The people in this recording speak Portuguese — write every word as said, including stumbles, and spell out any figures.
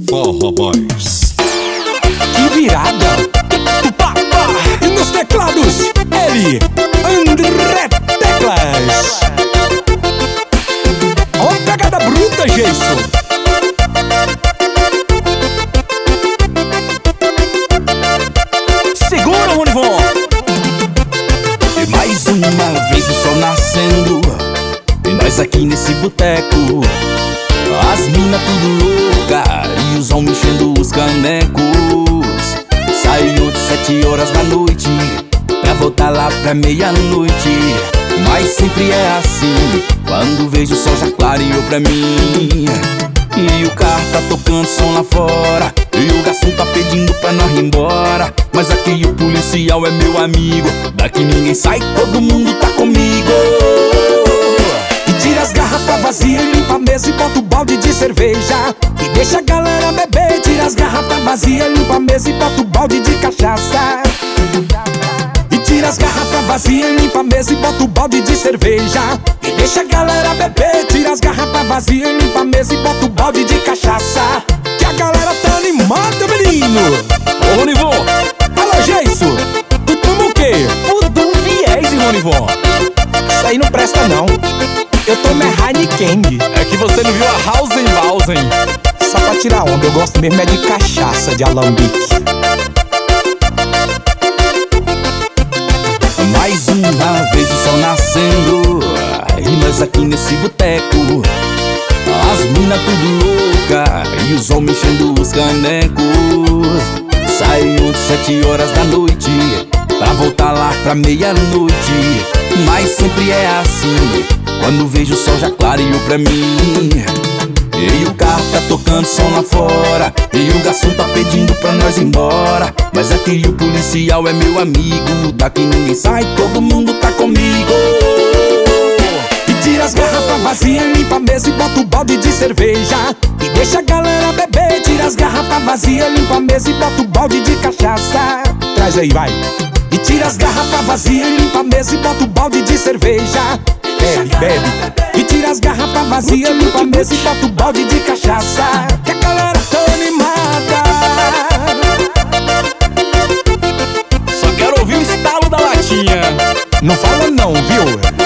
Forró Boys. Que virada! Pá, pá. E nos teclados, ele, André Teclas. Ó, pegada bruta, Geison. Segura, Ronivon. E mais uma vez o sol nascendo, e nós aqui nesse boteco, as minas tudo louca e os homens enchendo os canecos. Saíam de sete horas da noite pra voltar lá pra meia-noite. Mas sempre é assim, quando vejo o sol já clareou pra mim. E o carro tá tocando som lá fora, e o garçom tá pedindo pra nós ir embora. Mas aqui o policial é meu amigo, daqui ninguém sai, todo mundo tá comigo. E tira as garrafas vazias e limpa a mesa e bota o balde de cerveja. E deixa a galera beber. Tira as garrafas vazias, limpa a mesa e bota o balde de cachaça. E tira as garrafas vazias, limpa a mesa e bota o balde de cerveja. E deixa a galera beber. Tira as garrafas vazias, limpa a mesa e bota o balde de cachaça. Que a galera tá animada, menino. Ô Ronivon, Alô, Geison, tu toma o quê? o Dom Viés, Ronivon. Isso aí não presta não. Eu tomo é Heineken. É que você não viu a Hausenbausen. Só pra tirar onda, eu gosto mesmo é de cachaça de alambique. Mais uma vez o sol nascendo, e nós aqui nesse boteco, as minas tudo louca e os homens enchendo os canecos. Saíam de sete horas da noite pra voltar lá pra meia-noite. Mas sempre é assim, quando vejo o sol já clareou pra mim. E o carro tá tocando som lá fora, e o garçom tá pedindo pra nós ir embora. Mas aqui o policial é meu amigo, daqui ninguém sai, todo mundo tá comigo. E tira as garrafas vazias, limpa a mesa e bota o balde de cerveja. E deixa a galera beber. Tira as garrafas vazias, limpa a mesa e bota o balde de cachaça. Traz aí, vai. E tira as garrafas vazias, limpa a mesa e bota o balde de cerveja. Bebe, bebe. E tira as garrafas vazias, limpa a mesa e bota o balde de cachaça. Que a galera tá animada. Só quero ouvir o estalo da latinha. Não fala não, viu?